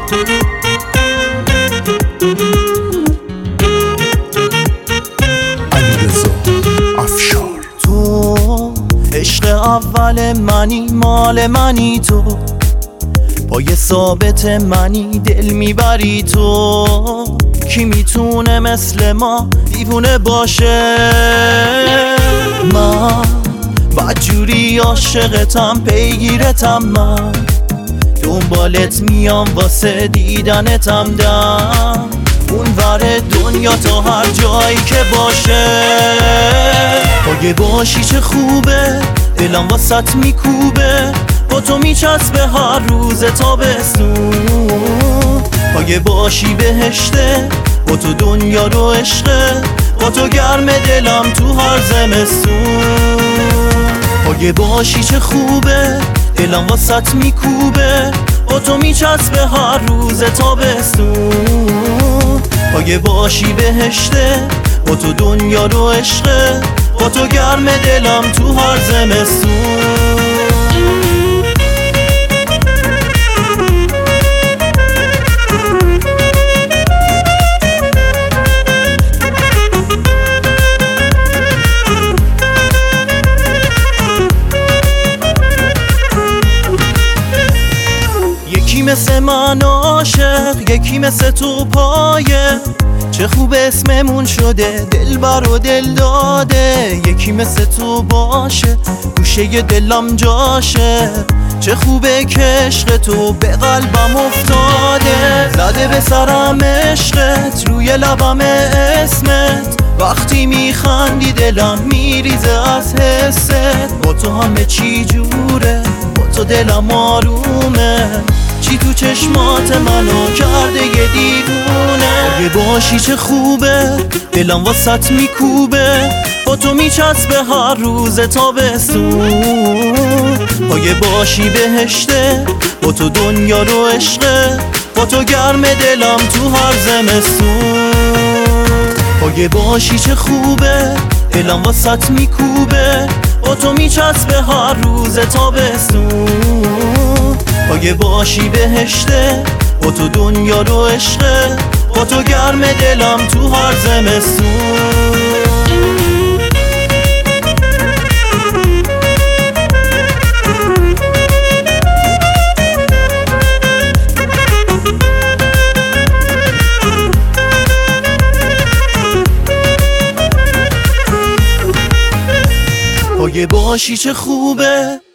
علیرضا افشار. تو عشق اول منی، مال منی، تو پای ثابت منی، دل میبری تو. کی میتونه مثل ما دیوونه باشه؟ من بدجوری عاشقتم، پیگیرتم، من دنبالت میام واسه دیدنتم، دم اون ور دنیا تا هر جایی که باشه. اگه باشی چه خوبه، دلم واسط میکوبه، با تو میچسبه هر روز تابستون. اگه باشی بهشته، با تو دنیا رو عشقه، با تو گرم دلم تو هر زمستون. اگه باشی چه خوبه، دلم واسط میکوبه، با تو میچسبه هر روز تابستون. اگه باشی بهشته، با تو دنیا رو عشقه، با تو گرم دلم تو هر زمستون. یکی مثل من عاشق، یکی مثل تو پایه، چه خوب اسممون شده دلبر و دل داده. یکی مثل تو باشه، گوشه دلم جاشه، چه خوبه که عشق تو به قلبم افتاده. زده به سرم عشقت، روی لبم اسمت، وقتی میخندی دلم میریزه از حست. با تو همه چی جوره، با تو دلم آرومه، چی تو چشمات منو کرده یه دیوونه. اگه باشی چه خوبه، دلم واسط میکوبه، با تو میچسبه هر روز تابستون. اگه باشی بهشته، با تو دنیا رو عشقه، با تو گرم دلم تو هر زمستون. اگه باشی چه خوبه، دلم واسط میکوبه، با تو میچسبه هر روز تابستون. اگه باشی بهشته، با تو دنیا رو عشقه، با تو گرم دلم تو هر زمستون. اگه باشی چه خوبه،